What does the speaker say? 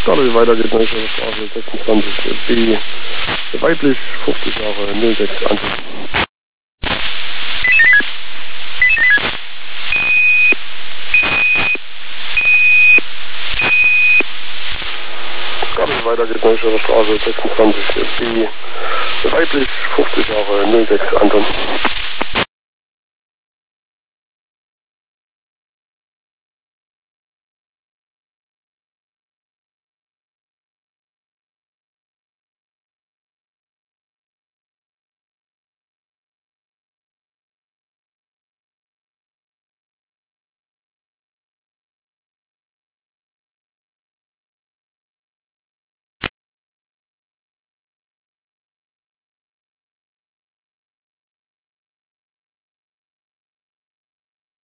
Stadel weitergeht, Neuscher Straße 26b, weiblich, 50 Jahre, 06 Anton. Stadel weitergeht, Neuscher Straße 26b, weiblich, 50 Jahre, 06 Anton.